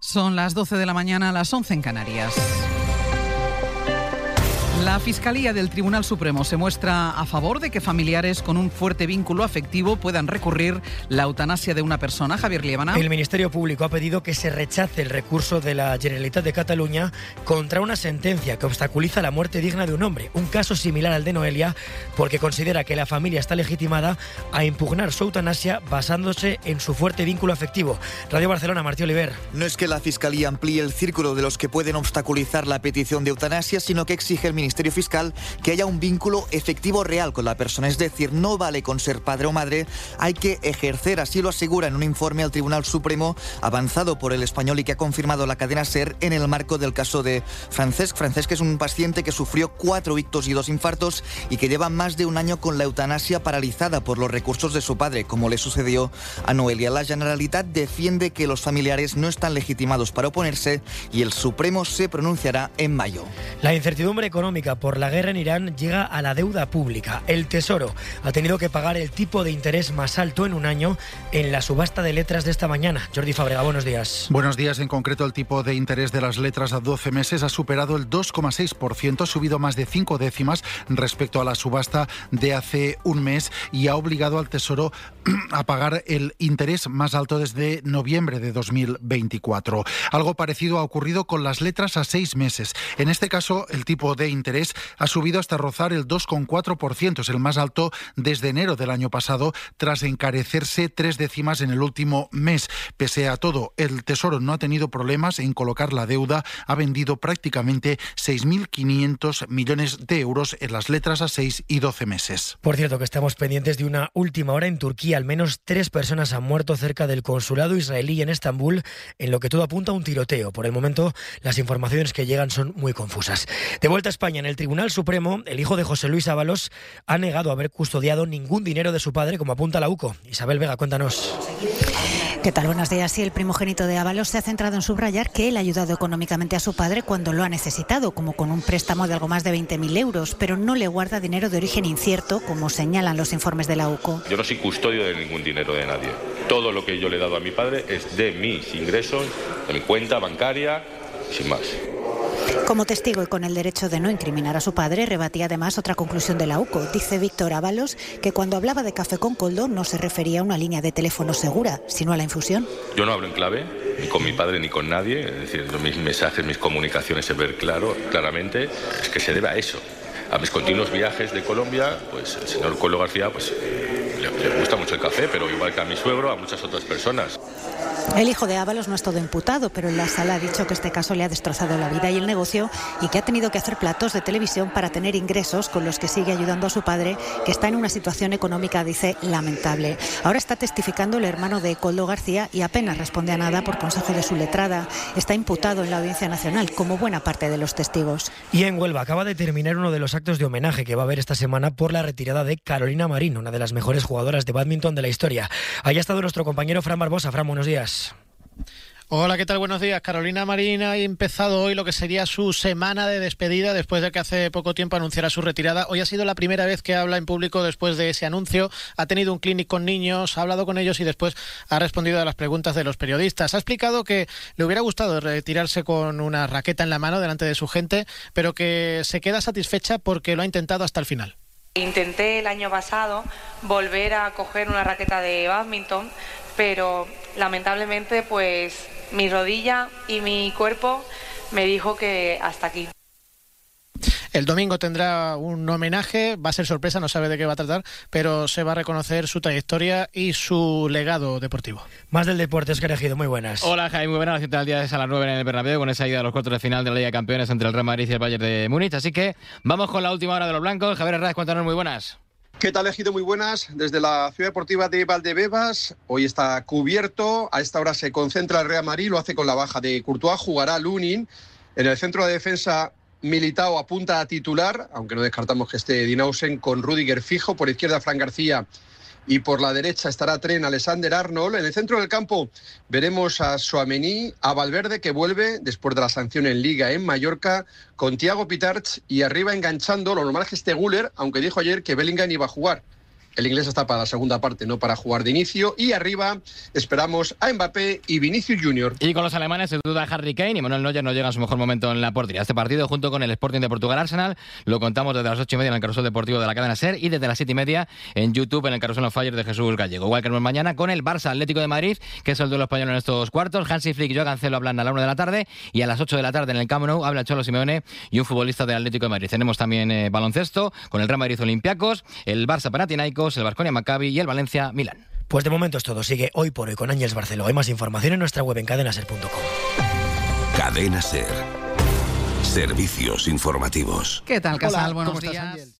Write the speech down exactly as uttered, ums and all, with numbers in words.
Son las doce de la mañana, las once en Canarias. La Fiscalía del Tribunal Supremo se muestra a favor de que familiares con un fuerte vínculo afectivo puedan recurrir la eutanasia de una persona. Javier Liébana. El Ministerio Público ha pedido que se rechace el recurso de la Generalitat de Cataluña contra una sentencia que obstaculiza la muerte digna de un hombre, un caso similar al de Noelia, porque considera que la familia está legitimada a impugnar su eutanasia basándose en su fuerte vínculo afectivo. Radio Barcelona, Martí Oliver. No es que la Fiscalía amplíe el círculo de los que pueden obstaculizar la petición de eutanasia, sino que exige el Ministerio Ministerio Fiscal que haya un vínculo efectivo real con la persona. Es decir, no vale con ser padre o madre, hay que ejercer, así lo asegura en un informe al Tribunal Supremo avanzado por el Español y que ha confirmado la cadena SER en el marco del caso de Francesc. Francesc es un paciente que sufrió cuatro ictus y dos infartos y que lleva más de un año con la eutanasia paralizada por los recursos de su padre, como le sucedió a Noelia. La Generalitat defiende que los familiares no están legitimados para oponerse y el Supremo se pronunciará en mayo. La incertidumbre económica por la guerra en Irán llega a la deuda pública. El Tesoro ha tenido que pagar el tipo de interés más alto en un año en la subasta de letras de esta mañana. Jordi Fábrega, buenos días. Buenos días. En concreto, el tipo de interés de las letras a doce meses ha superado el dos coma seis por ciento, ha subido más de cinco décimas respecto a la subasta de hace un mes y ha obligado al Tesoro a pagar el interés más alto desde noviembre de dos mil veinticuatro. Algo parecido ha ocurrido con las letras a seis meses. En este caso, el tipo de interés ha subido hasta rozar el dos coma cuatro por ciento, es el más alto desde enero del año pasado, tras encarecerse tres décimas en el último mes. Pese a todo, el Tesoro no ha tenido problemas en colocar la deuda, ha vendido prácticamente seis mil quinientos millones de euros en las letras a seis y doce meses. Por cierto, que estamos pendientes de una última hora en Turquía. Al menos tres personas han muerto cerca del consulado israelí en Estambul, en lo que todo apunta a un tiroteo. Por el momento, las informaciones que llegan son muy confusas. De vuelta a España, en el Tribunal Supremo, el hijo de José Luis Ábalos ha negado haber custodiado ningún dinero de su padre, como apunta la U C O. Isabel Vega, cuéntanos. ¿Qué tal? Buenos días. Sí, el primogénito de Ábalos se ha centrado en subrayar que él ha ayudado económicamente a su padre cuando lo ha necesitado, como con un préstamo de algo más de veinte mil euros, pero no le guarda dinero de origen incierto, como señalan los informes de la U C O. Yo no soy custodio de ningún dinero de nadie. Todo lo que yo le he dado a mi padre es de mis ingresos, de mi cuenta bancaria, sin más. Como testigo y con el derecho de no incriminar a su padre, rebatía además otra conclusión de la U C O. Dice Víctor Ábalos que cuando hablaba de café con coldo no se refería a una línea de teléfono segura, sino a la infusión. Yo no hablo en clave, ni con mi padre ni con nadie. Es decir, mis mensajes, mis comunicaciones se ven claro, claramente. Es que se debe a eso. A mis continuos viajes de Colombia, pues el señor Coldo García pues le, le gusta mucho el café, pero igual que a mi suegro, a muchas otras personas. El hijo de Ábalos no es todo imputado, pero en la sala ha dicho que este caso le ha destrozado la vida y el negocio y que ha tenido que hacer platos de televisión para tener ingresos con los que sigue ayudando a su padre, que está en una situación económica, dice, lamentable. Ahora está testificando el hermano de Coldo García y apenas responde a nada por consejo de su letrada. Está imputado en la Audiencia Nacional, como buena parte de los testigos. Y en Huelva acaba de terminar uno de los actos de homenaje que va a haber esta semana por la retirada de Carolina Marín, una de las mejores jugadoras de bádminton de la historia. Ahí ha estado nuestro compañero Fran Barbosa. Fran, buenos días. Hola, ¿qué tal? Buenos días. Carolina Marín ha empezado hoy lo que sería su semana de despedida después de que hace poco tiempo anunciara su retirada. Hoy ha sido la primera vez que habla en público después de ese anuncio. Ha tenido un clinic con niños, ha hablado con ellos y después ha respondido a las preguntas de los periodistas. Ha explicado que le hubiera gustado retirarse con una raqueta en la mano delante de su gente, pero que se queda satisfecha porque lo ha intentado hasta el final. Intenté el año pasado volver a coger una raqueta de bádminton, pero lamentablemente pues mi rodilla y mi cuerpo me dijo que hasta aquí. El domingo tendrá un homenaje, va a ser sorpresa, no sabe de qué va a tratar, pero se va a reconocer su trayectoria y su legado deportivo. Más del deporte, Óscar Ejido, muy buenas. Hola, Jaime, muy buenas. La cita del día es a las nueve en el Bernabéu, con esa ida a los cuartos de final de la Liga de Campeones entre el Real Madrid y el Bayern de Múnich. Así que vamos con la última hora de los blancos. Javier Herrera, cuéntanos, muy buenas. ¿Qué tal, Ejido? Muy buenas. Desde la Ciudad Deportiva de Valdebebas, hoy está cubierto. A esta hora se concentra el Real Madrid, lo hace con la baja de Courtois, jugará Lunin. En el centro de defensa, Militao apunta a titular, aunque no descartamos que esté Dinausen, con Rüdiger fijo. Por izquierda, Fran García, y por la derecha estará Trent Alexander-Arnold. En el centro del campo veremos a Tchouaméni, a Valverde, que vuelve después de la sanción en Liga en Mallorca, con Thiago Pitarch, y arriba enganchando, lo normal es que esté Güler, aunque dijo ayer que Bellingham iba a jugar. el inglés está para la segunda parte, no para jugar de inicio. Y arriba esperamos a Mbappé y Vinicius Junior. Y con los alemanes se duda Harry Kane y Manuel Neuer no llega a su mejor momento en la portería. Este partido, junto con el Sporting de Portugal Arsenal, lo contamos desde las ocho y media en el Carrusel Deportivo de la cadena SER y desde las siete y media en YouTube en el Carrusel on Fire de Jesús Gallego. Igual que mañana con el Barça Atlético de Madrid, que es el duelo español en estos cuartos. Hansi Flick y Joao Cancelo hablan a la una de la tarde y a las ocho de la tarde en el Camp Nou habla Cholo Simeone y un futbolista del Atlético de Madrid. Tenemos también eh, baloncesto con el Real Madrid Olympiacos, el Barça Panathinaikos, el Baskonia Maccabi y el Valencia Milán. Pues de momento es todo. Sigue Hoy por Hoy con Ángeles Barceló. Hay más información en nuestra web en cadena ser punto com. Cadena SER. Servicios informativos. ¿Qué tal, Casal? Hola, Buenos ¿cómo estás, días. Ángel?